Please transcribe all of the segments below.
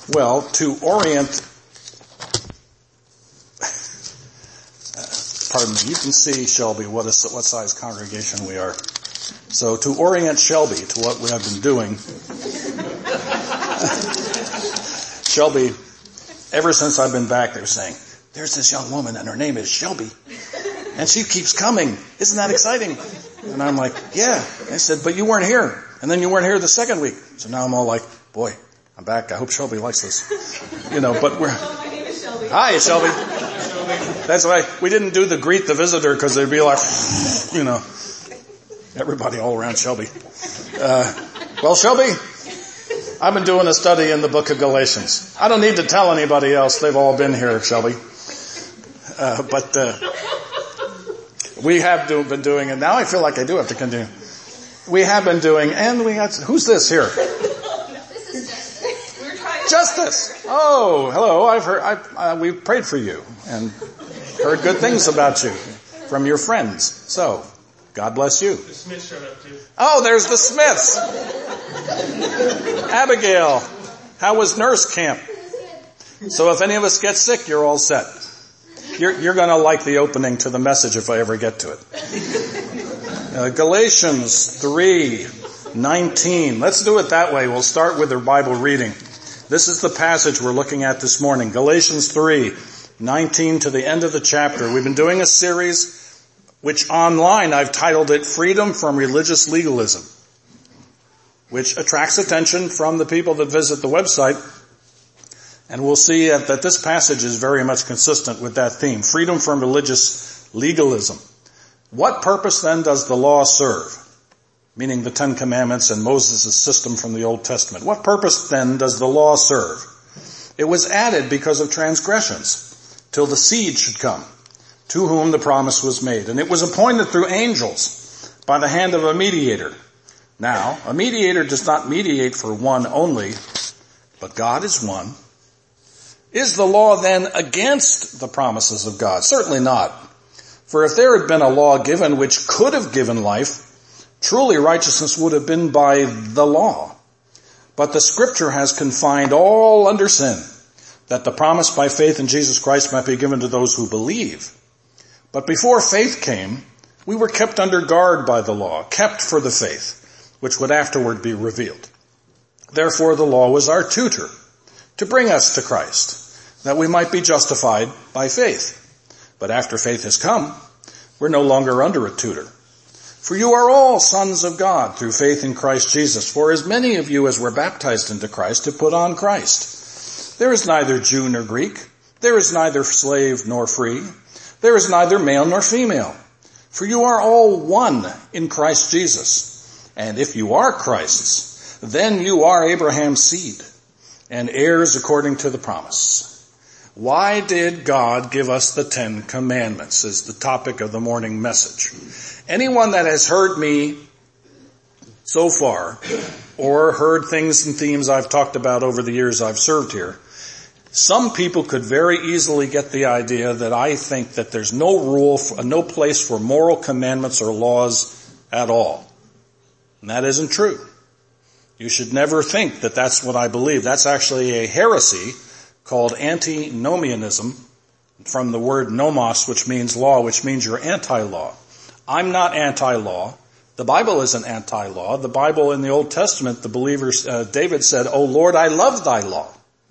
Well, to orient, pardon me, you can see, Shelby, what size congregation we are. So to orient Shelby to what we have been doing, Shelby, ever since I've been back, they're saying, there's this young woman and her name is Shelby. And she keeps coming. Isn't that exciting? And I'm like, yeah. I said, but you weren't here. And then you weren't here the second week. So now I'm all like, boy, I'm back. I hope Shelby likes this. But we're... My name is Shelby. Hi, Shelby. That's why we didn't do the greet the visitor, because they'd be like, everybody all around Shelby. Well, Shelby, I've been doing a study in the book of Galatians. I don't need to tell anybody else. They've all been here, Shelby. We have been doing, and now I feel like I do have to continue. We have been doing, and we had, who's this here? This is Justice. We're trying Justice. Oh, hello. I've heard, we've prayed for you and heard good things about you from your friends. So, God bless you. The Smiths showed up too. Oh, there's the Smiths. Abigail, how was nurse camp? So if any of us get sick, you're all set. You're going to like the opening to the message if I ever get to it. Galatians 3:19. Let's do it that way. We'll start with the Bible reading. This is the passage we're looking at this morning. Galatians 3:19 to the end of the chapter. We've been doing a series which online I've titled it Freedom from Religious Legalism, which attracts attention from the people that visit the website. And we'll see that this passage is very much consistent with that theme, freedom from religious legalism. What purpose then does the law serve? Meaning the Ten Commandments and Moses' system from the Old Testament. What purpose then does the law serve? It was added because of transgressions, till the seed should come, to whom the promise was made. And it was appointed through angels by the hand of a mediator. Now, a mediator does not mediate for one only, but God is one. Is the law then against the promises of God? Certainly not. For if there had been a law given which could have given life, truly righteousness would have been by the law. But the Scripture has confined all under sin, that the promise by faith in Jesus Christ might be given to those who believe. But before faith came, we were kept under guard by the law, kept for the faith, which would afterward be revealed. Therefore the law was our tutor, to bring us to Christ, that we might be justified by faith. But after faith has come, we're no longer under a tutor. For you are all sons of God through faith in Christ Jesus. For as many of you as were baptized into Christ have put on Christ. There is neither Jew nor Greek. There is neither slave nor free. There is neither male nor female. For you are all one in Christ Jesus. And if you are Christ's, then you are Abraham's seed and heirs according to the promise. Why did God give us the 10 Commandments is the topic of the morning message. Anyone that has heard me so far, or heard things and themes I've talked about over the years I've served here, some people could very easily get the idea that I think that there's no place for moral commandments or laws at all. And that isn't true. You should never think that that's what I believe. That's actually a heresy called antinomianism, from the word nomos, which means law, which means you're anti-law. I'm not anti-law. The Bible isn't anti-law. The Bible in the Old Testament, the believers, David said, "O Lord, I love thy law."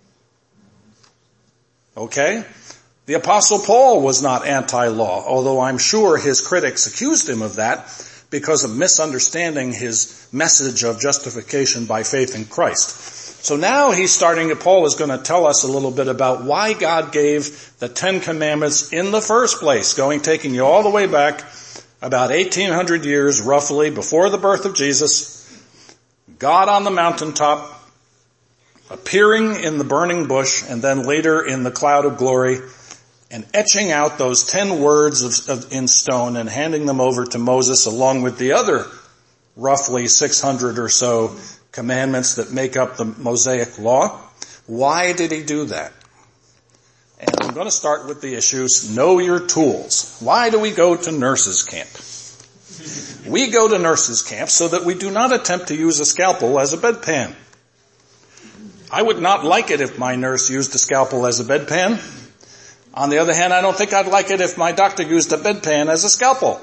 Okay? The Apostle Paul was not anti-law, although I'm sure his critics accused him of that because of misunderstanding his message of justification by faith in Christ. So now Paul is going to tell us a little bit about why God gave the 10 Commandments in the first place, taking you all the way back about 1800 years roughly before the birth of Jesus. God on the mountaintop, appearing in the burning bush, and then later in the cloud of glory, and etching out those 10 words in stone and handing them over to Moses along with the other roughly 600 or so commandments that make up the Mosaic law. Why did he do that? And I'm going to start with the issues. Know your tools. Why do we go to nurses' camp? We go to nurses' camp so that we do not attempt to use a scalpel as a bedpan. I would not like it if my nurse used a scalpel as a bedpan. On the other hand, I don't think I'd like it if my doctor used a bedpan as a scalpel.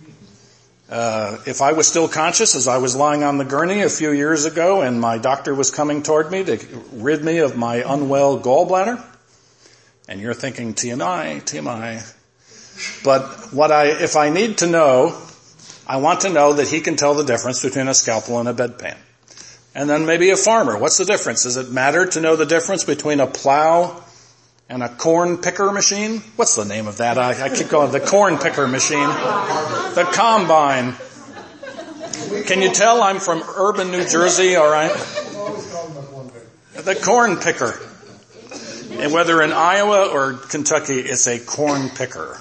If I was still conscious as I was lying on the gurney a few years ago and my doctor was coming toward me to rid me of my unwell gallbladder, and you're thinking, TMI. But if I need to know, I want to know that he can tell the difference between a scalpel and a bedpan. And then maybe a farmer. What's the difference? Does it matter to know the difference between a plow and a corn picker machine? What's the name of that? I keep going, the corn picker machine. The combine. Can you tell I'm from urban New Jersey, all right? The corn picker. And whether in Iowa or Kentucky, it's a corn picker.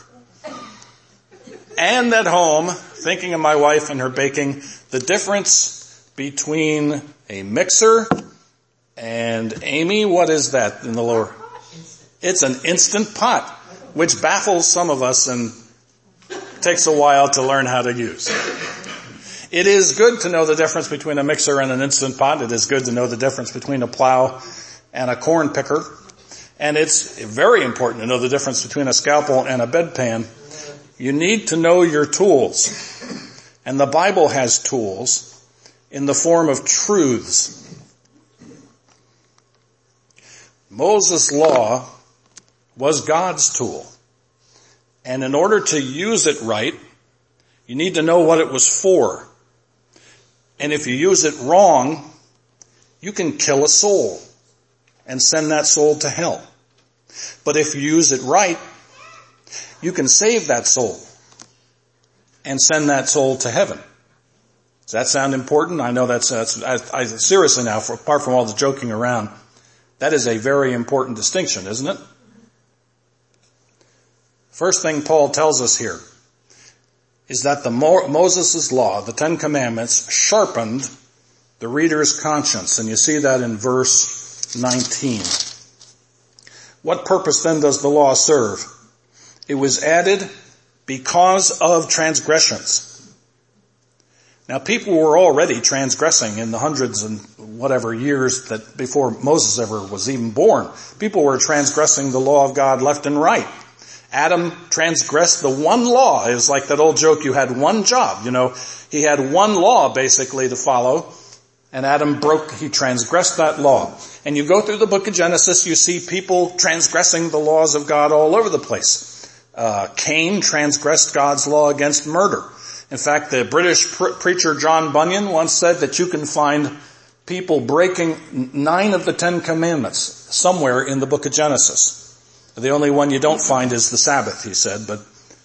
And at home, thinking of my wife and her baking, the difference between a mixer and Amy, what is that in the lower? It's an Instant Pot, which baffles some of us and takes a while to learn how to use. It is good to know the difference between a mixer and an Instant Pot. It is good to know the difference between a plow and a corn picker. And it's very important to know the difference between a scalpel and a bedpan. You need to know your tools. And the Bible has tools in the form of truths. Moses' law was God's tool. And in order to use it right, you need to know what it was for. And if you use it wrong, you can kill a soul and send that soul to hell. But if you use it right, you can save that soul and send that soul to heaven. Does that sound important? I know that's seriously now, apart from all the joking around, that is a very important distinction, isn't it? First thing Paul tells us here is that Moses' law, the Ten Commandments, sharpened the reader's conscience. And you see that in verse 19. What purpose then does the law serve? It was added because of transgressions. Now people were already transgressing in the hundreds and whatever years that before Moses ever was even born. People were transgressing the law of God left and right. Adam transgressed the one law. It was like that old joke, you had one job. He had one law basically to follow, and he transgressed that law. And you go through the book of Genesis, you see people transgressing the laws of God all over the place. Cain transgressed God's law against murder. In fact, the British preacher John Bunyan once said that you can find people breaking 9 of the 10 Commandments somewhere in the book of Genesis. The only one you don't find is the Sabbath, he said, but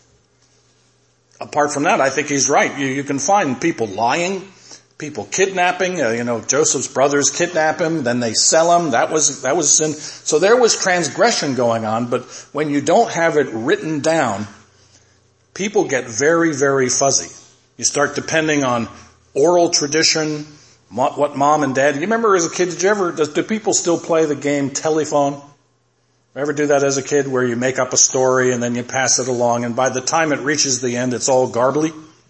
apart from that, I think he's right. You can find people lying, people kidnapping, Joseph's brothers kidnap him, then they sell him, that was sin. So there was transgression going on, but when you don't have it written down, people get very, very fuzzy. You start depending on oral tradition, what mom and dad, you remember as a kid, do people still play the game telephone? Ever do that as a kid where you make up a story and then you pass it along and by the time it reaches the end it's all garbly?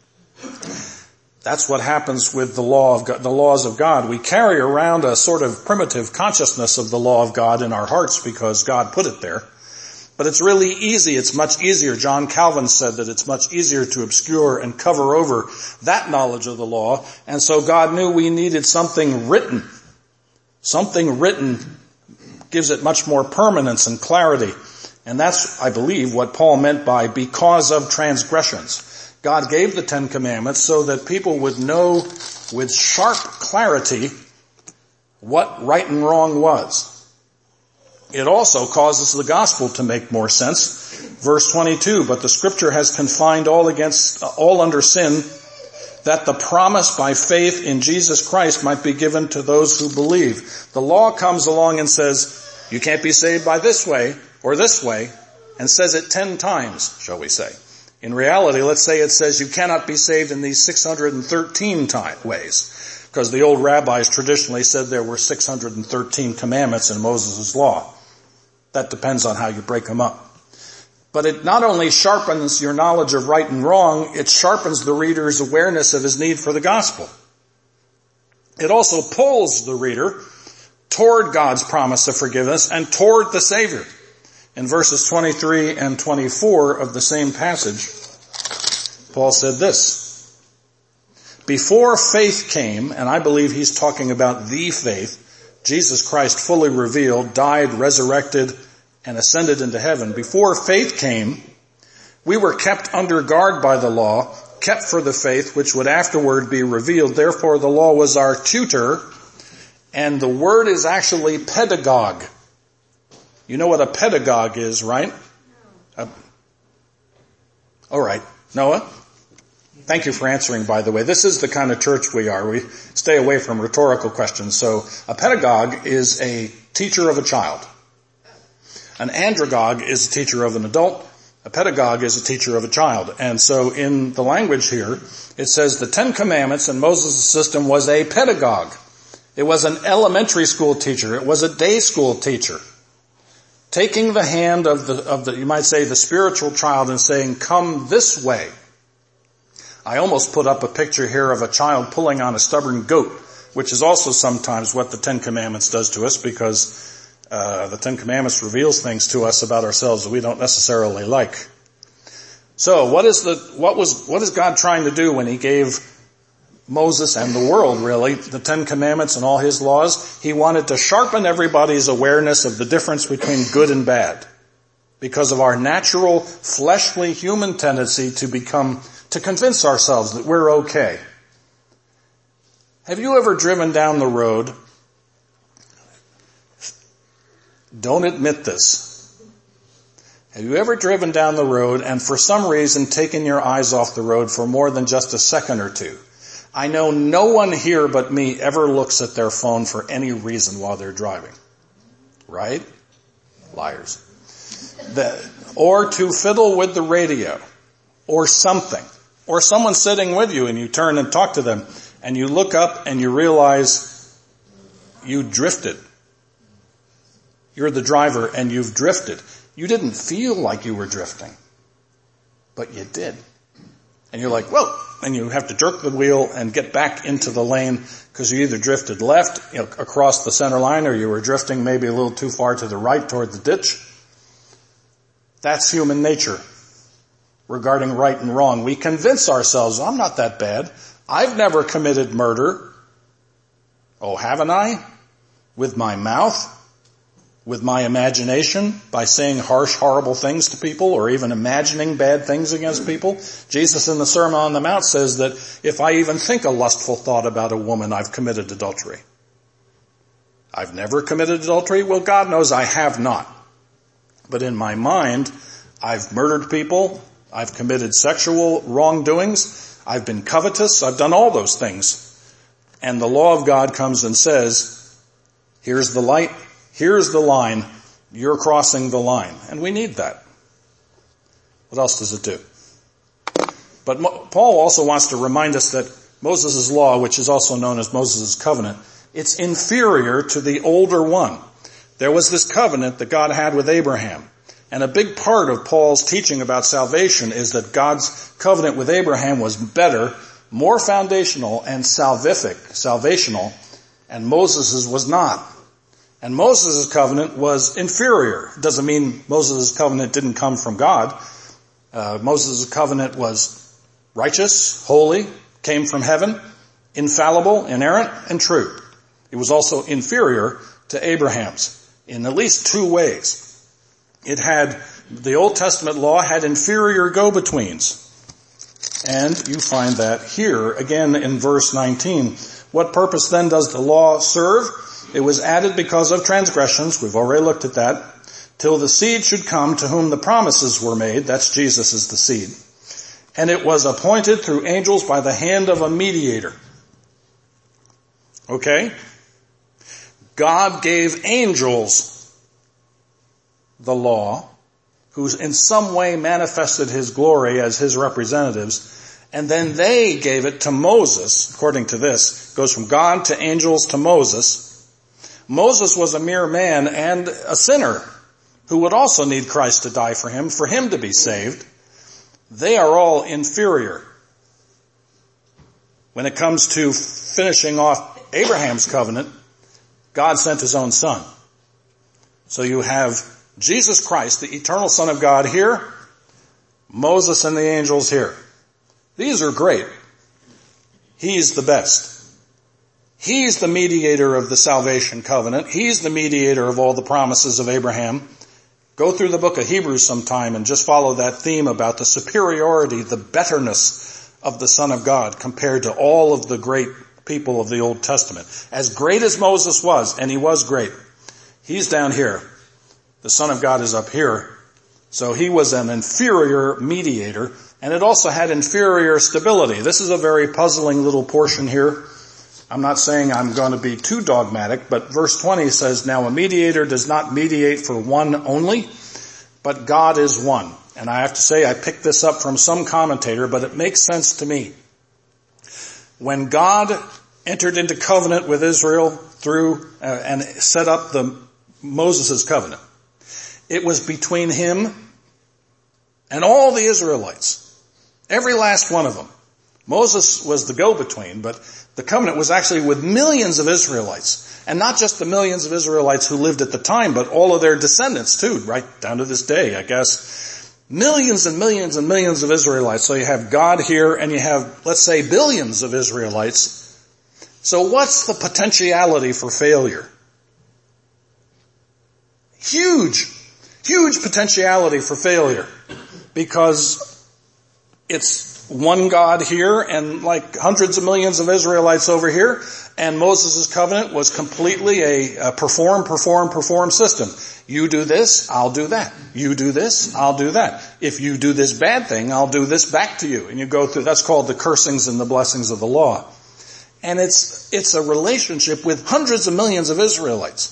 That's what happens with the laws of God. We carry around a sort of primitive consciousness of the law of God in our hearts because God put it there. But it's really easy. It's much easier. John Calvin said that it's much easier to obscure and cover over that knowledge of the law. And so God knew we needed something written. Something written gives it much more permanence and clarity. And that's, I believe, what Paul meant by because of transgressions. God gave the 10 Commandments so that people would know with sharp clarity what right and wrong was. It also causes the gospel to make more sense. Verse 22, but the scripture has confined all under sin, that the promise by faith in Jesus Christ might be given to those who believe. The law comes along and says, you can't be saved by this way or this way, and says it 10 times, shall we say. In reality, let's say it says you cannot be saved in these 613 ways, because the old rabbis traditionally said there were 613 commandments in Moses' law. That depends on how you break them up. But it not only sharpens your knowledge of right and wrong, it sharpens the reader's awareness of his need for the gospel. It also pulls the reader toward God's promise of forgiveness and toward the Savior. In verses 23 and 24 of the same passage, Paul said this: before faith came, and I believe he's talking about the faith, Jesus Christ fully revealed, died, resurrected, and ascended into heaven. Before faith came, we were kept under guard by the law, kept for the faith which would afterward be revealed. Therefore the law was our tutor, and the word is actually pedagogue. You know what a pedagogue is, right? All right. Noah? Thank you for answering, by the way. This is the kind of church we are. We stay away from rhetorical questions. So a pedagogue is a teacher of a child. An andragogue is a teacher of an adult. A pedagogue is a teacher of a child. And so in the language here, it says the 10 Commandments in Moses' system was a pedagogue. It was an elementary school teacher. It was a day school teacher. Taking the hand of the, you might say, the spiritual child and saying, come this way. I almost put up a picture here of a child pulling on a stubborn goat, which is also sometimes what the 10 Commandments does to us, because the 10 Commandments reveals things to us about ourselves that we don't necessarily like. So what is God trying to do when he gave Moses and the world, really, the 10 Commandments and all his laws? He wanted to sharpen everybody's awareness of the difference between good and bad, because of our natural, fleshly, human tendency to convince ourselves that we're okay. Have you ever driven down the road? Don't admit this. Have you ever driven down the road and for some reason taken your eyes off the road for more than just a second or two? I know no one here but me ever looks at their phone for any reason while they're driving. Right? Liars. Or to fiddle with the radio or something. Or someone sitting with you and you turn and talk to them and you look up and you realize you drifted. You're the driver and you've drifted. You didn't feel like you were drifting, but you did. And you're like, whoa, and you have to jerk the wheel and get back into the lane because you either drifted left, across the center line, or you were drifting maybe a little too far to the right toward the ditch. That's human nature regarding right and wrong. We convince ourselves, I'm not that bad. I've never committed murder. Oh, haven't I? With my mouth? With my imagination? By saying harsh, horrible things to people, or even imagining bad things against people? Jesus in the Sermon on the Mount says that if I even think a lustful thought about a woman, I've committed adultery. I've never committed adultery? Well, God knows I have not. But in my mind, I've murdered people. I've committed sexual wrongdoings. I've been covetous. I've done all those things. And the law of God comes and says, here's the light, here's the line, you're crossing the line. And we need that. What else does it do? But Paul also wants to remind us that Moses' law, which is also known as Moses' covenant, it's inferior to the older one. There was this covenant that God had with Abraham. And a big part of Paul's teaching about salvation is that God's covenant with Abraham was better, more foundational and salvational, and Moses' was not. And Moses' covenant was inferior. It doesn't mean Moses' covenant didn't come from God. Moses' covenant was righteous, holy, came from heaven, infallible, inerrant, and true. It was also inferior to Abraham's in at least two ways. The Old Testament law had inferior go-betweens. And you find that here, again in verse 19. What purpose then does the law serve? It was added because of transgressions. We've already looked at that. Till the seed should come to whom the promises were made. That's Jesus is the seed. And it was appointed through angels by the hand of a mediator. Okay? God gave angels the law, who in some way manifested his glory as his representatives, and then they gave it to Moses, according to this. It goes from God to angels to Moses. Moses was a mere man and a sinner who would also need Christ to die for him to be saved. They are all inferior. When it comes to finishing off Abraham's covenant, God sent his own son. So you have Jesus Christ, the eternal Son of God here, Moses and the angels here. These are great. He's the best. He's the mediator of the salvation covenant. He's the mediator of all the promises of Abraham. Go through the book of Hebrews sometime and just follow that theme about the superiority, the betterness of the Son of God compared to all of the great people of the Old Testament. As great as Moses was, and he was great, he's down here. The Son of God is up here. So he was an inferior mediator, and it also had inferior stability. This is a very puzzling little portion here. I'm not saying I'm going to be too dogmatic, but verse 20 says, now a mediator does not mediate for one only, but God is one. And I have to say, I picked this up from some commentator, but it makes sense to me. When God entered into covenant with Israel through and set up the Moses' covenant, it was between him and all the Israelites. Every last one of them. Moses was the go-between, but the covenant was actually with millions of Israelites. And not just the millions of Israelites who lived at the time, but all of their descendants too, right down to this day, I guess. Millions and millions and millions of Israelites. So you have God here and you have, let's say, billions of Israelites. So what's the potentiality for failure? Huge potentiality for failure. Because it's one God here and like hundreds of millions of Israelites over here, and Moses' covenant was completely a perform system. You do this, I'll do that. You do this, I'll do that. If you do this bad thing, I'll do this back to you. And you go through, that's called the cursings and the blessings of the law. And it's a relationship with hundreds of millions of Israelites.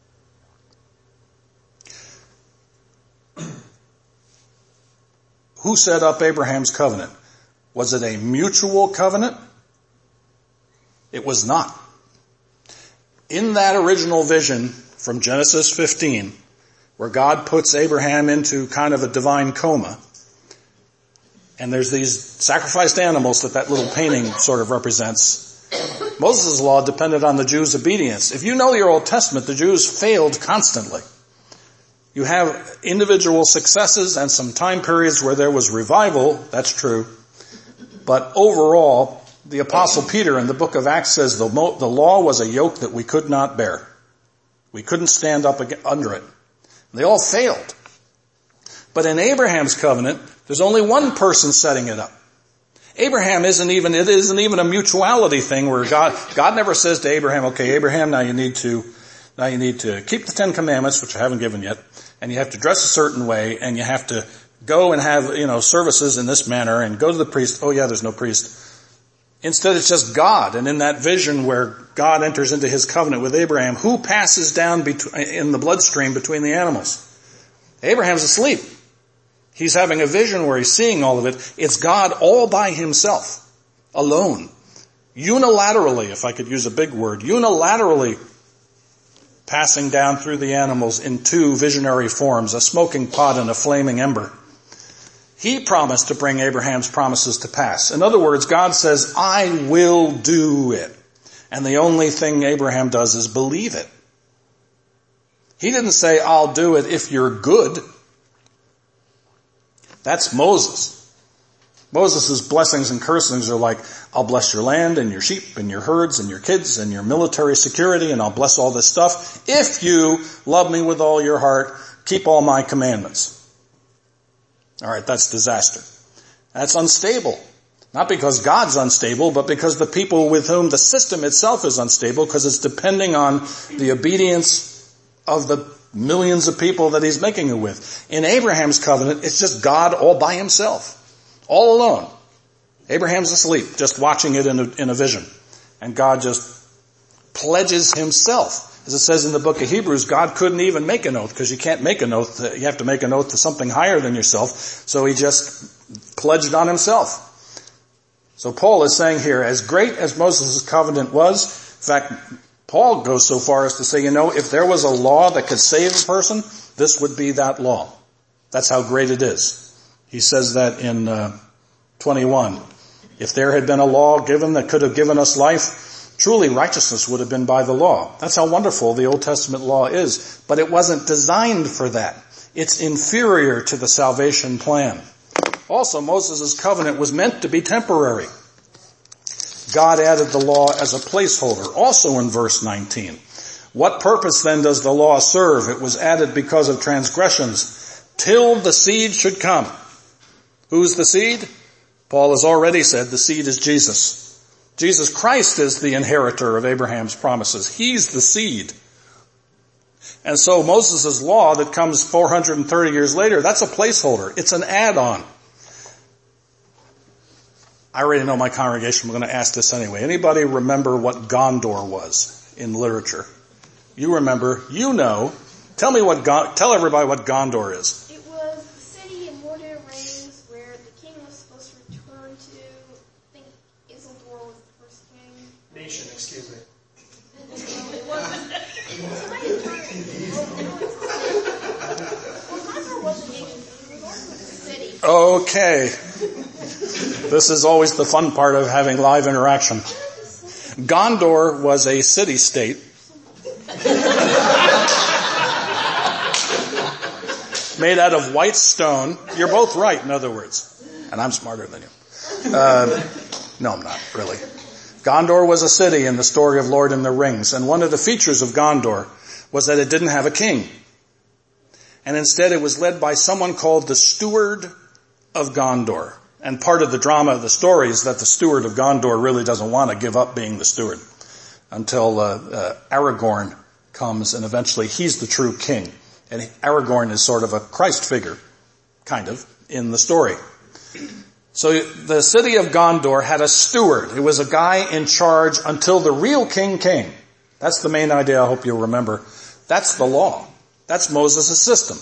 Who set up Abraham's covenant? Was it a mutual covenant? It was not. In that original vision from Genesis 15, where God puts Abraham into kind of a divine coma, and there's these sacrificed animals that little painting sort of represents, Moses' law depended on the Jews' obedience. If you know your Old Testament, the Jews failed constantly. You have individual successes and some time periods where there was revival, that's true. But overall, the Apostle Peter in the book of Acts says the law was a yoke that we could not bear. We couldn't stand up under it. They all failed. But in Abraham's covenant, there's only one person setting it up. Abraham isn't even a mutuality thing where God never says to Abraham, okay, Abraham, now you need to keep the 10 Commandments, which I haven't given yet, and you have to dress a certain way, and you have to go and have, services in this manner, and go to the priest. Oh yeah, there's no priest. Instead, it's just God. And in that vision where God enters into his covenant with Abraham, who passes down in the bloodstream between the animals? Abraham's asleep. He's having a vision where he's seeing all of it. It's God all by himself, alone, unilaterally, if I could use a big word, unilaterally passing down through the animals in two visionary forms, a smoking pot and a flaming ember. He promised to bring Abraham's promises to pass. In other words, God says, I will do it. And the only thing Abraham does is believe it. He didn't say, I'll do it if you're good. That's Moses. Moses' blessings and cursings are like, I'll bless your land and your sheep and your herds and your kids and your military security, and I'll bless all this stuff if you love me with all your heart, keep all my commandments. All right, that's disaster. That's unstable. Not because God's unstable, but because the people with whom the system itself is unstable, because it's depending on the obedience of the millions of people that he's making it with. In Abraham's covenant, it's just God all by himself. All alone. Abraham's asleep, just watching it in a vision. And God just pledges himself. As it says in the book of Hebrews, God couldn't even make an oath, because you can't make an oath. You have to make an oath to something higher than yourself. So he just pledged on himself. So Paul is saying here, as great as Moses' covenant was, in fact, Paul goes so far as to say, if there was a law that could save a person, this would be that law. That's how great it is. He says that in 21. If there had been a law given that could have given us life, Truly, righteousness would have been by the law. That's how wonderful the Old Testament law is. But it wasn't designed for that. It's inferior to the salvation plan. Also, Moses' covenant was meant to be temporary. God added the law as a placeholder, also in verse 19. What purpose then does the law serve? It was added because of transgressions, till the seed should come. Who's the seed? Paul has already said the seed is Jesus. Jesus Christ is the inheritor of Abraham's promises. He's the seed. And so Moses' law that comes 430 years later, that's a placeholder. It's an add-on. I already know my congregation. I'm going to ask this anyway. Anybody remember what Gondor was in literature? You remember. You know. Tell everybody what Gondor is. It was the city in Lord of the Rings where the king was supposed to return to. I think Isildur was the first king. Nation, excuse me. No, it wasn't. Somebody returned. Well, Gondor wasn't a nation. It was also a city. Okay. This is always the fun part of having live interaction. Gondor was a city-state made out of white stone. You're both right, in other words. And I'm smarter than you. No, I'm not, really. Gondor was a city in the story of Lord and the Rings. And one of the features of Gondor was that it didn't have a king. And instead it was led by someone called the Steward of Gondor. And part of the drama of the story is that the Steward of Gondor really doesn't want to give up being the steward until Aragorn comes, and eventually he's the true king. And Aragorn is sort of a Christ figure, kind of, in the story. So the city of Gondor had a steward. It was a guy in charge until the real king came. That's the main idea I hope you'll remember. That's the law. That's Moses' system.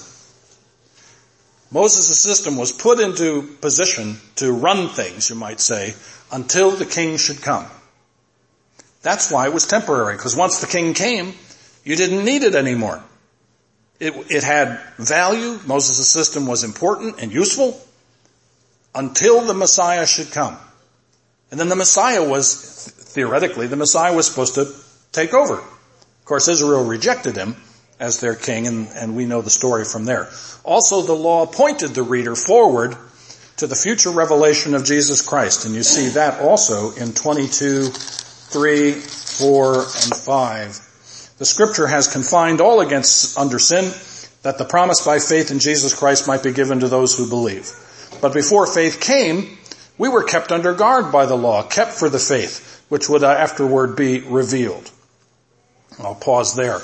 Moses' system was put into position to run things, you might say, until the king should come. That's why it was temporary, because once the king came, you didn't need it anymore. It had value. Moses' system was important and useful until the Messiah should come. And then the Messiah was, theoretically, the Messiah was supposed to take over. Of course, Israel rejected him as their king, and we know the story from there. Also, the law pointed the reader forward to the future revelation of Jesus Christ, and you see that also in 22, 3, 4, and 5. The scripture has confined all under sin, that the promise by faith in Jesus Christ might be given to those who believe. But before faith came, we were kept under guard by the law, kept for the faith, which would afterward be revealed. I'll pause there.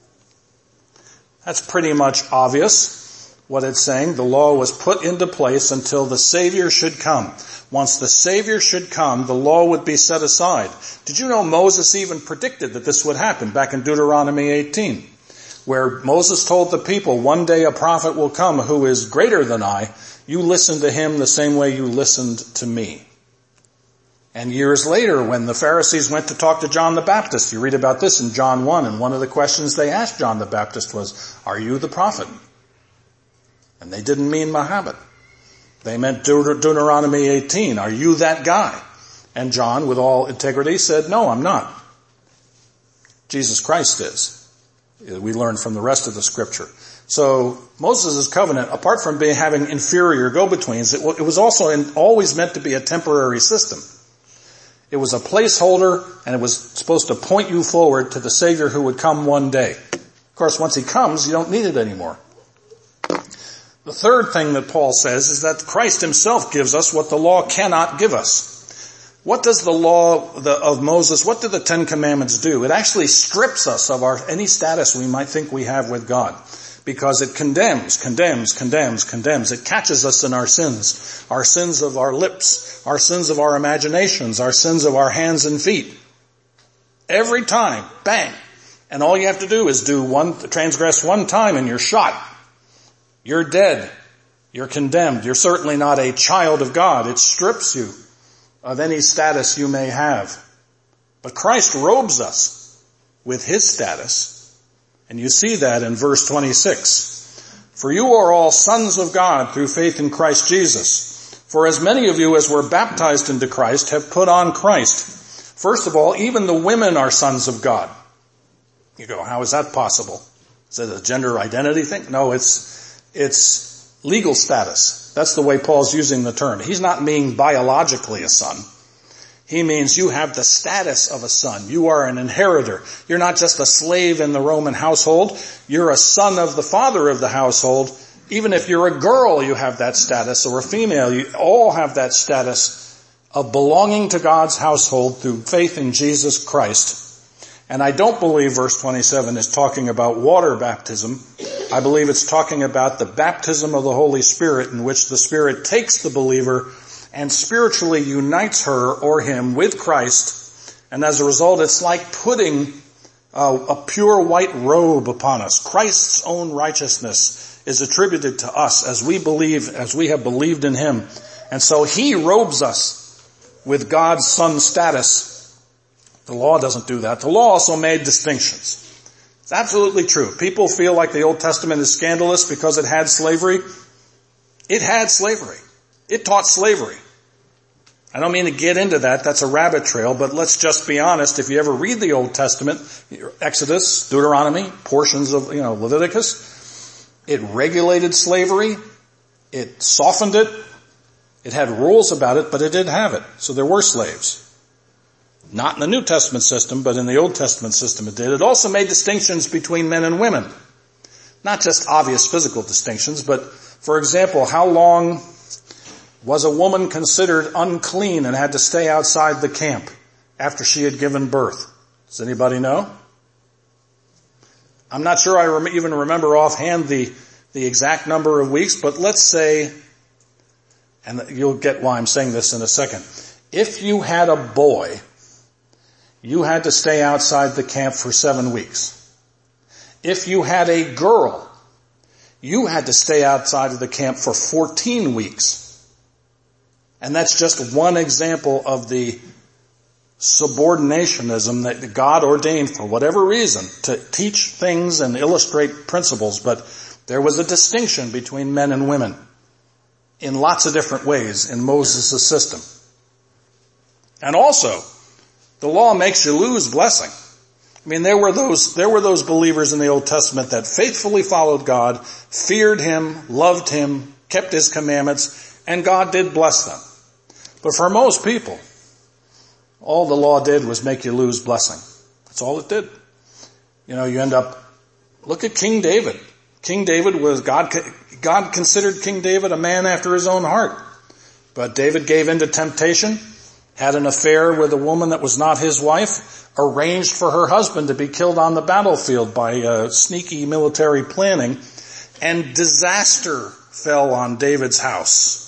That's pretty much obvious what it's saying. The law was put into place until the Savior should come. Once the Savior should come, the law would be set aside. Did you know Moses even predicted that this would happen back in Deuteronomy 18, where Moses told the people, one day a prophet will come who is greater than I. You listen to him the same way you listened to me. And years later, when the Pharisees went to talk to John the Baptist, you read about this in John 1, and one of the questions they asked John the Baptist was, are you the prophet? And they didn't mean Muhammad. They meant Deuteronomy 18. Are you that guy? And John, with all integrity, said, no, I'm not. Jesus Christ is. We learn from the rest of the scripture. So Moses' covenant, apart from having inferior go-betweens, it was also always meant to be a temporary system. It was a placeholder, and it was supposed to point you forward to the Savior who would come one day. Of course, once he comes, you don't need it anymore. The third thing that Paul says is that Christ himself gives us what the law cannot give us. What does the law of Moses, what do the Ten Commandments do? It actually strips us of any status we might think we have with God, because it condemns. It catches us in our sins of our lips, our sins of our imaginations, our sins of our hands and feet. Every time, bang. And all you have to do is transgress one time and you're shot. You're dead. You're condemned. You're certainly not a child of God. It strips you of any status you may have. But Christ robes us with his status. And you see that in verse 26. For you are all sons of God through faith in Christ Jesus. For as many of you as were baptized into Christ have put on Christ. First of all, even the women are sons of God. You go, how is that possible? Is it a gender identity thing? No, it's legal status. That's the way Paul's using the term. He's not meaning biologically a son. He means you have the status of a son. You are an inheritor. You're not just a slave in the Roman household. You're a son of the father of the household. Even if you're a girl, you have that status, or a female. You all have that status of belonging to God's household through faith in Jesus Christ. And I don't believe verse 27 is talking about water baptism. I believe it's talking about the baptism of the Holy Spirit, in which the Spirit takes the believer and spiritually unites her or him with Christ. And as a result, it's like putting a pure white robe upon us. Christ's own righteousness is attributed to us as we have believed in him. And so he robes us with God's son status. The law doesn't do that. The law also made distinctions. It's absolutely true. People feel like the Old Testament is scandalous because it had slavery. It had slavery. It taught slavery. I don't mean to get into that. That's a rabbit trail, but let's just be honest. If you ever read the Old Testament, Exodus, Deuteronomy, portions of, Leviticus, it regulated slavery. It softened it. It had rules about it, but it did have it. So there were slaves. Not in the New Testament system, but in the Old Testament system it did. It also made distinctions between men and women. Not just obvious physical distinctions, but for example, how long was a woman considered unclean and had to stay outside the camp after she had given birth? Does anybody know? I'm not sure I even remember offhand the exact number of weeks, but let's say, and you'll get why I'm saying this in a second. If you had a boy, you had to stay outside the camp for 7 weeks. If you had a girl, you had to stay outside of the camp for 14 weeks. And that's just one example of the subordinationism that God ordained for whatever reason to teach things and illustrate principles. But there was a distinction between men and women in lots of different ways in Moses' system. And also, the law makes you lose blessing. I mean, there were those believers in the Old Testament that faithfully followed God, feared him, loved him, kept his commandments, and God did bless them. But for most people, all the law did was make you lose blessing. That's all it did. You end up, look at King David. King David was, God considered King David a man after his own heart. But David gave in to temptation, had an affair with a woman that was not his wife, arranged for her husband to be killed on the battlefield by sneaky military planning, and disaster fell on David's house.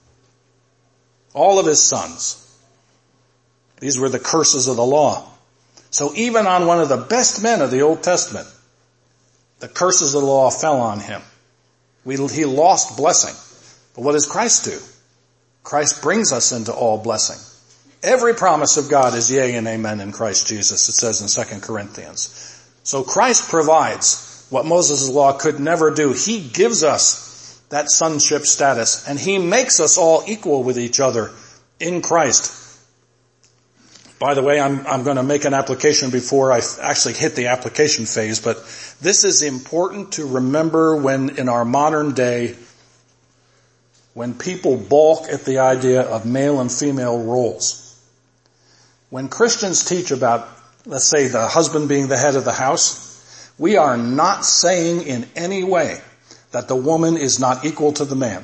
All of his sons. These were the curses of the law. So even on one of the best men of the Old Testament, the curses of the law fell on him. He lost blessing. But what does Christ do? Christ brings us into all blessing. Every promise of God is yea and amen in Christ Jesus, it says in 2 Corinthians. So Christ provides what Moses' law could never do. He gives us that sonship status, and he makes us all equal with each other in Christ. By the way, I'm going to make an application before I actually hit the application phase, but this is important to remember when in our modern day, when people balk at the idea of male and female roles. When Christians teach about, let's say, the husband being the head of the house, we are not saying in any way that the woman is not equal to the man.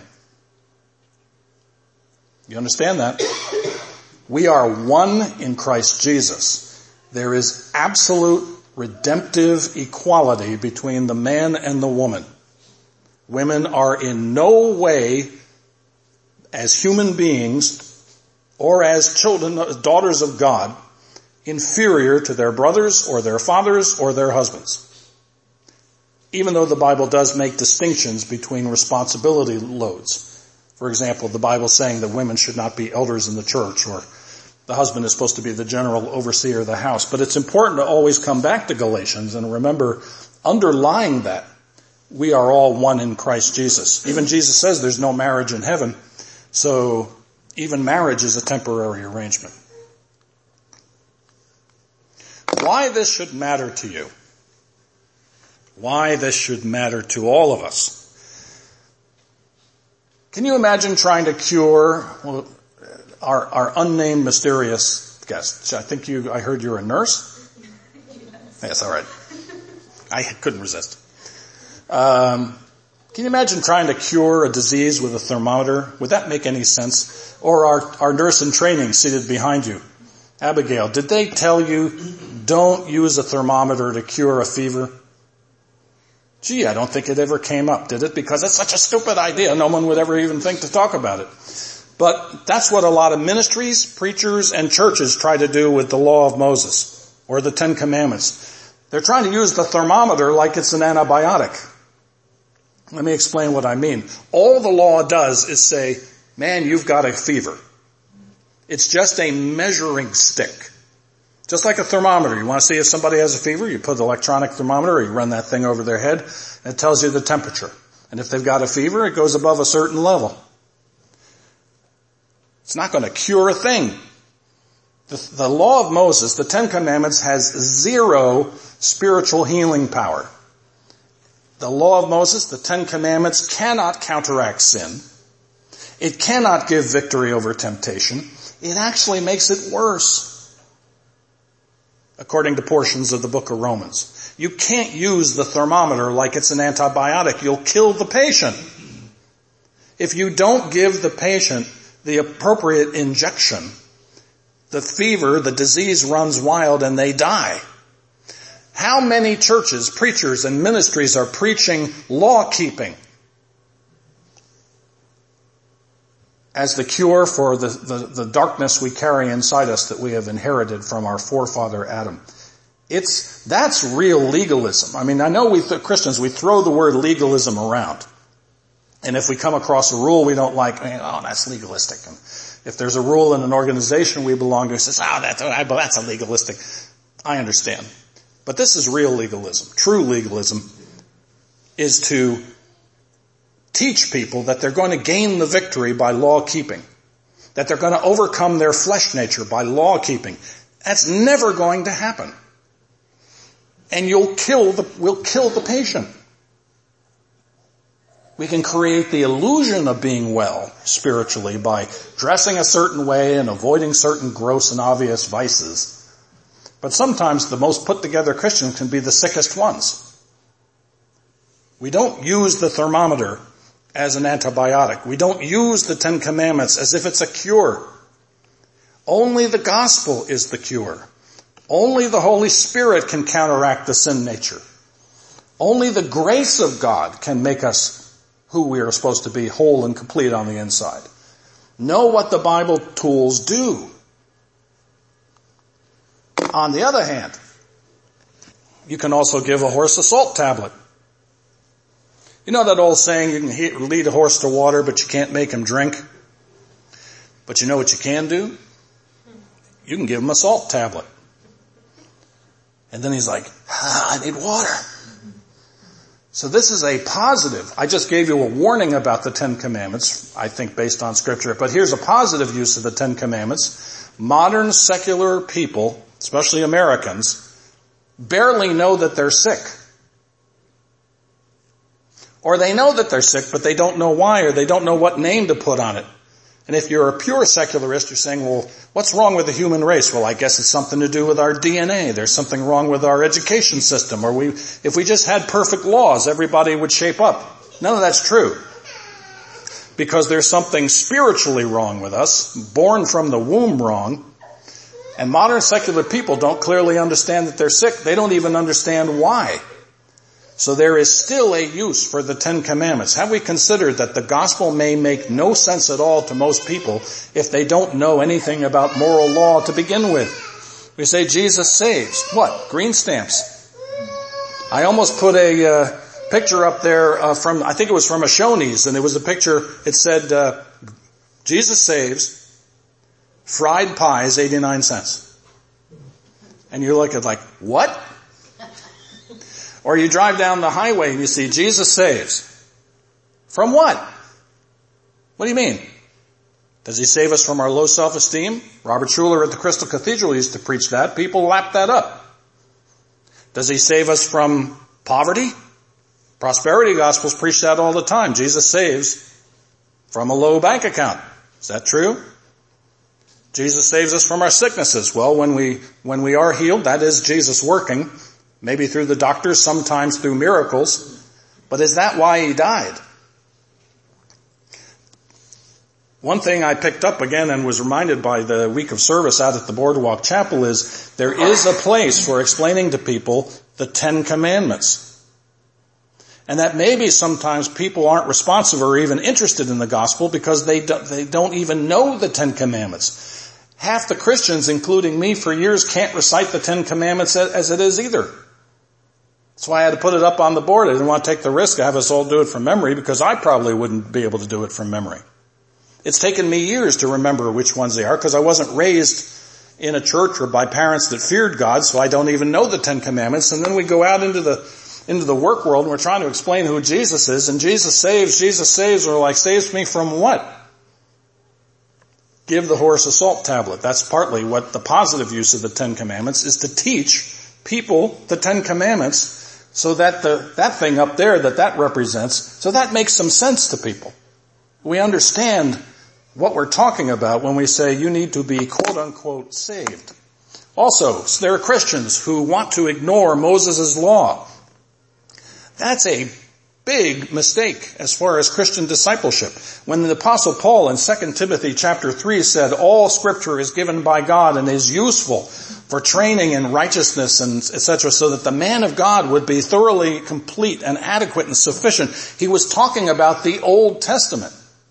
You understand that? We are one in Christ Jesus. There is absolute redemptive equality between the man and the woman. Women are in no way, as human beings or as children, daughters of God, inferior to their brothers or their fathers or their husbands. Even though the Bible does make distinctions between responsibility loads. For example, the Bible saying that women should not be elders in the church, or the husband is supposed to be the general overseer of the house. But it's important to always come back to Galatians and remember, underlying that, we are all one in Christ Jesus. Even Jesus says there's no marriage in heaven. So even marriage is a temporary arrangement. why this should matter to you. Why this should matter to all of us. Can you imagine trying to cure our unnamed mysterious guest? I heard you're a nurse? Yes, all right. I couldn't resist. Can you imagine trying to cure a disease with a thermometer? Would that make any sense? Or our nurse in training seated behind you, Abigail, did they tell you don't use a thermometer to cure a fever? Gee, I don't think it ever came up, did it? Because it's such a stupid idea, no one would ever even think to talk about it. But that's what a lot of ministries, preachers, and churches try to do with the law of Moses, or the Ten Commandments. They're trying to use the thermometer like it's an antibiotic. Let me explain what I mean. All the law does is say, man, you've got a fever. It's just a measuring stick. Just like a thermometer. You want to see if somebody has a fever, you put an electronic thermometer, or you run that thing over their head, and it tells you the temperature. And if they've got a fever, it goes above a certain level. It's not going to cure a thing. The law of Moses, the Ten Commandments, has zero spiritual healing power. The law of Moses, the Ten Commandments, cannot counteract sin. It cannot give victory over temptation. It actually makes it worse, according to portions of the book of Romans. You can't use the thermometer like it's an antibiotic. You'll kill the patient. If you don't give the patient the appropriate injection, the fever, the disease runs wild and they die. How many churches, preachers, and ministries are preaching law-keeping as the cure for the darkness we carry inside us that we have inherited from our forefather Adam? That's real legalism. I mean, I know Christians, we throw the word legalism around. And if we come across a rule we don't like, that's legalistic. And if there's a rule in an organization we belong to, it says, that's a legalistic. I understand. But this is real legalism. True legalism is to teach people that they're going to gain the victory by law keeping. That they're going to overcome their flesh nature by law keeping. That's never going to happen. And we'll kill the patient. We can create the illusion of being well spiritually by dressing a certain way and avoiding certain gross and obvious vices. But sometimes the most put together Christians can be the sickest ones. We don't use the thermometer as an antibiotic. We don't use the Ten Commandments as if it's a cure. Only the gospel is the cure. Only the Holy Spirit can counteract the sin nature. Only the grace of God can make us who we are supposed to be, whole and complete on the inside. Know what the Bible tools do. On the other hand, you can also give a horse a salt tablet. You know that old saying, you can lead a horse to water, but you can't make him drink? But you know what you can do? You can give him a salt tablet. And then he's like, I need water. So this is a positive. I just gave you a warning about the Ten Commandments, I think based on Scripture. But here's a positive use of the Ten Commandments. Modern secular people, especially Americans, barely know that they're sick. Or they know that they're sick, but they don't know why, or they don't know what name to put on it. And if you're a pure secularist, you're saying, well, what's wrong with the human race? Well, I guess it's something to do with our DNA. There's something wrong with our education system. Or if we just had perfect laws, everybody would shape up. None of that's true. Because there's something spiritually wrong with us, born from the womb wrong. And modern secular people don't clearly understand that they're sick. They don't even understand why. So there is still a use for the Ten Commandments. Have we considered that the gospel may make no sense at all to most people if they don't know anything about moral law to begin with? We say Jesus saves. What? Green stamps. I almost put a picture up there I think it was from a Shoney's, and it was a picture, it said, Jesus saves, fried pies, 89 cents. And you look at like, what? Or you drive down the highway and you see Jesus saves. From what? What do you mean? Does he save us from our low self-esteem? Robert Schuller at the Crystal Cathedral used to preach that. People lap that up. Does he save us from poverty? Prosperity gospels preach that all the time. Jesus saves from a low bank account. Is that true? Jesus saves us from our sicknesses. Well, when we are healed, that is Jesus working, maybe through the doctors, sometimes through miracles. But is that why he died? One thing I picked up again and was reminded by the week of service out at the Boardwalk Chapel is there is a place for explaining to people the 10 Commandments. And that maybe sometimes people aren't responsive or even interested in the gospel because they don't even know the 10 Commandments. Half the Christians, including me for years, can't recite the 10 Commandments as it is either. That's why I had to put it up on the board. I didn't want to take the risk of have us all do it from memory because I probably wouldn't be able to do it from memory. It's taken me years to remember which ones they are because I wasn't raised in a church or by parents that feared God, so I don't even know the 10 Commandments. And then we go out into the work world and we're trying to explain who Jesus is, and Jesus saves, or like, saves me from what? Give the horse a salt tablet. That's partly what the positive use of the 10 Commandments is, to teach people the 10 Commandments so that that thing up there that represents, so that makes some sense to people. We understand what we're talking about when we say you need to be quote unquote saved. Also, there are Christians who want to ignore Moses' law. That's a big mistake as far as Christian discipleship. When the Apostle Paul in 2 Timothy chapter 3 said, all Scripture is given by God and is useful for training in righteousness and etc., so that the man of God would be thoroughly complete and adequate and sufficient, he was talking about the Old Testament,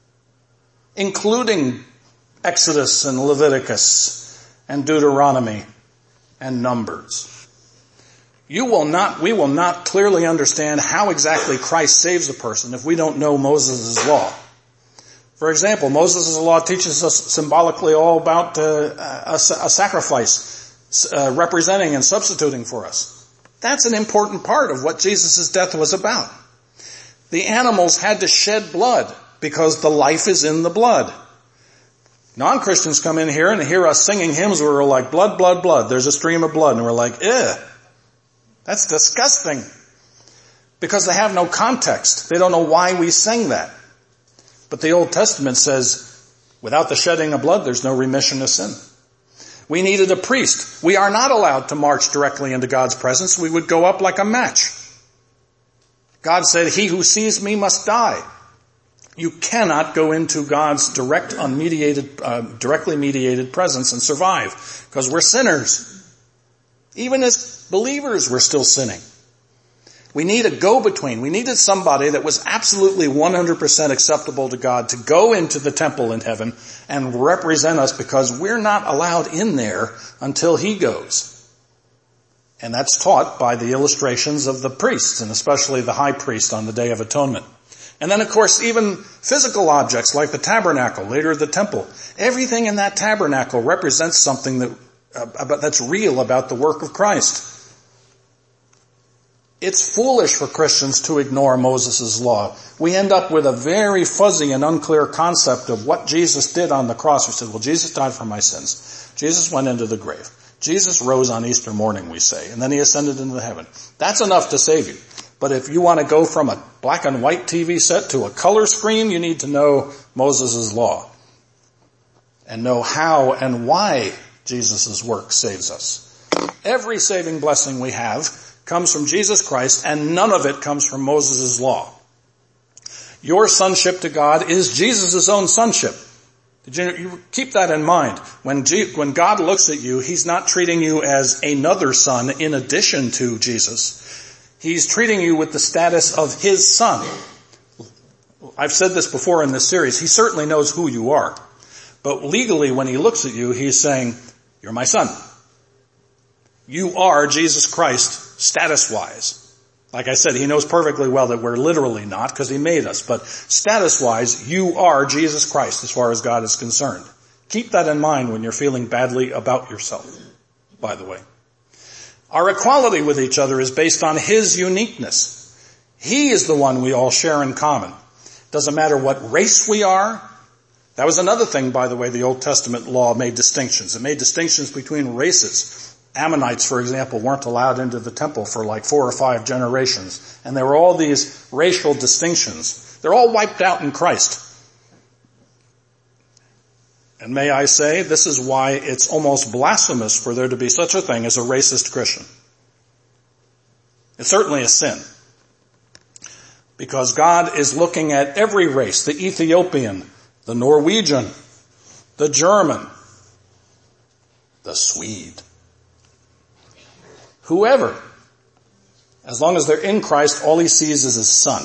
including Exodus and Leviticus and Deuteronomy and Numbers. We will not clearly understand how exactly Christ saves a person if we don't know Moses' law. For example, Moses' law teaches us symbolically all about a sacrifice representing and substituting for us. That's an important part of what Jesus' death was about. The animals had to shed blood because the life is in the blood. Non-Christians come in here and hear us singing hymns where we're like, blood, blood, blood. There's a stream of blood. And we're like, ew. That's disgusting. Because they have no context. They don't know why we sing that. But the Old Testament says, without the shedding of blood, there's no remission of sin. We needed a priest. We are not allowed to march directly into God's presence. We would go up like a match. God said, he who sees me must die. You cannot go into God's directly mediated presence and survive, because we're sinners. Even as believers, we're still sinning. We need a go-between. We needed somebody that was absolutely 100% acceptable to God to go into the temple in heaven and represent us, because we're not allowed in there until he goes. And that's taught by the illustrations of the priests, and especially the high priest on the Day of Atonement. And then, of course, even physical objects like the tabernacle, later the temple. Everything in that tabernacle represents something that's real about the work of Christ. It's foolish for Christians to ignore Moses' law. We end up with a very fuzzy and unclear concept of what Jesus did on the cross. We said, well, Jesus died for my sins. Jesus went into the grave. Jesus rose on Easter morning, we say, and then he ascended into heaven. That's enough to save you. But if you want to go from a black and white TV set to a color screen, you need to know Moses' law and know how and why Jesus' work saves us. Every saving blessing we have comes from Jesus Christ, and none of it comes from Moses' law. Your sonship to God is Jesus' own sonship. Did you keep that in mind? When God looks at you, he's not treating you as another son in addition to Jesus. He's treating you with the status of his son. I've said this before in this series. He certainly knows who you are. But legally, when he looks at you, he's saying, you're my son. You are Jesus Christ status-wise. Like I said, he knows perfectly well that we're literally not, because he made us. But status-wise, you are Jesus Christ as far as God is concerned. Keep that in mind when you're feeling badly about yourself, by the way. Our equality with each other is based on his uniqueness. He is the one we all share in common. Doesn't matter what race we are. That was another thing, by the way, the Old Testament law made distinctions. It made distinctions between races. Ammonites, for example, weren't allowed into the temple for like 4 or 5 generations. And there were all these racial distinctions. They're all wiped out in Christ. And may I say, this is why it's almost blasphemous for there to be such a thing as a racist Christian. It's certainly a sin. Because God is looking at every race, the Ethiopian, the Norwegian, the German, the Swede. Whoever, as long as they're in Christ, all he sees is his son.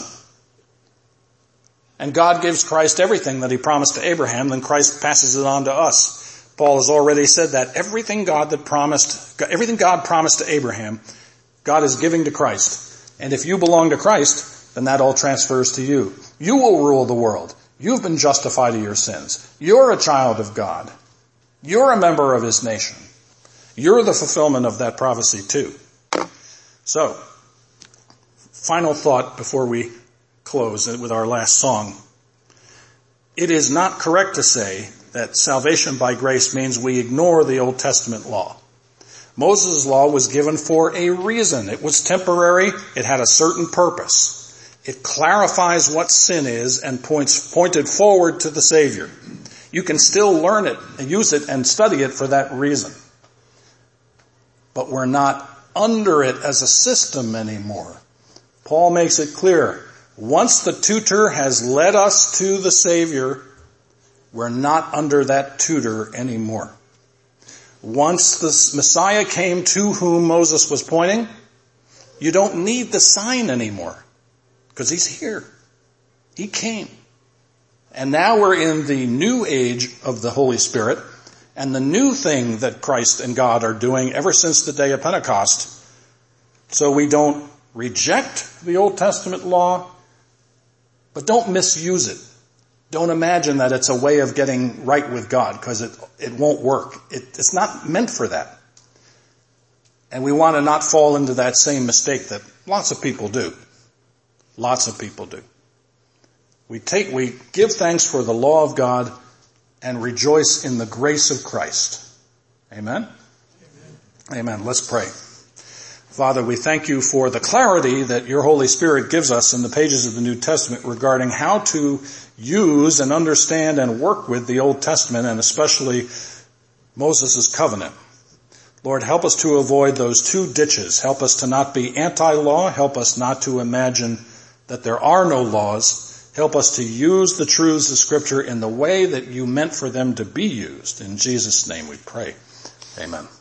And God gives Christ everything that he promised to Abraham, then Christ passes it on to us. Paul has already said that everything God promised to Abraham, God is giving to Christ. And if you belong to Christ, then that all transfers to you. You will rule the world. You've been justified of your sins. You're a child of God. You're a member of his nation. You're the fulfillment of that prophecy too. So, final thought before we close with our last song. It is not correct to say that salvation by grace means we ignore the Old Testament law. Moses' law was given for a reason. It was temporary. It had a certain purpose. It clarifies what sin is and pointed forward to the Savior. You can still learn it and use it and study it for that reason. But we're not under it as a system anymore. Paul makes it clear. Once the tutor has led us to the Savior, we're not under that tutor anymore. Once the Messiah came to whom Moses was pointing, you don't need the sign anymore because he's here. He came. And now we're in the new age of the Holy Spirit and the new thing that Christ and God are doing ever since the day of Pentecost. So we don't reject the Old Testament law, but don't misuse it. Don't imagine that it's a way of getting right with God, because it won't work. It's not meant for that. And we want to not fall into that same mistake that lots of people do. Lots of people do. We give thanks for the law of God and rejoice in the grace of Christ. Amen? Amen. Let's pray. Father, we thank you for the clarity that your Holy Spirit gives us in the pages of the New Testament regarding how to use and understand and work with the Old Testament, and especially Moses' covenant. Lord, help us to avoid those two ditches. Help us to not be anti-law. Help us not to imagine that there are no laws. Help us to use the truths of Scripture in the way that you meant for them to be used. In Jesus' name we pray. Amen.